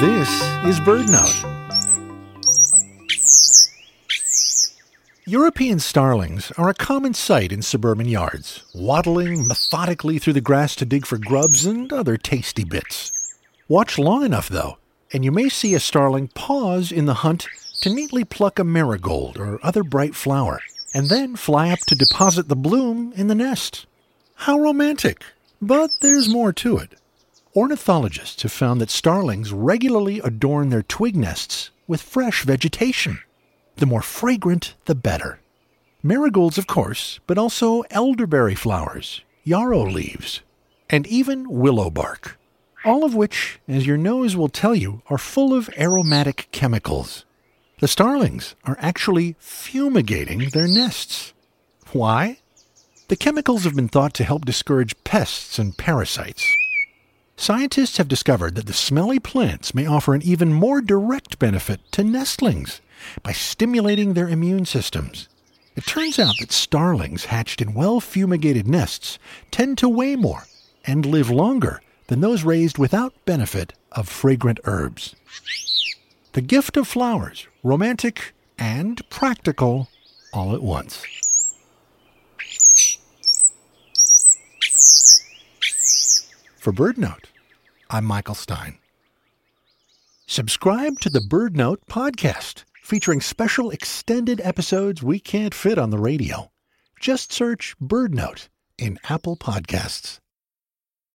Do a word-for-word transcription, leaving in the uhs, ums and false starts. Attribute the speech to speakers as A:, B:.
A: This is BirdNote. European starlings are a common sight in suburban yards, waddling methodically through the grass to dig for grubs and other tasty bits. Watch long enough, though, and you may see a starling pause in the hunt to neatly pluck a marigold or other bright flower, and then fly up to deposit the bloom in the nest. How romantic! But there's more to it. Ornithologists have found that starlings regularly adorn their twig nests with fresh vegetation. The more fragrant, the better. Marigolds, of course, but also elderberry flowers, yarrow leaves, and even willow bark. All of which, as your nose will tell you, are full of aromatic chemicals. The starlings are actually fumigating their nests. Why? The chemicals have been thought to help discourage pests and parasites. Scientists have discovered that the smelly plants may offer an even more direct benefit to nestlings by stimulating their immune systems. It turns out that starlings hatched in well-fumigated nests tend to weigh more and live longer than those raised without benefit of fragrant herbs. The gift of flowers, romantic and practical all at once. For BirdNote, I'm Michael Stein. Subscribe to the BirdNote podcast, featuring special extended episodes we can't fit on the radio. Just search BirdNote in Apple Podcasts.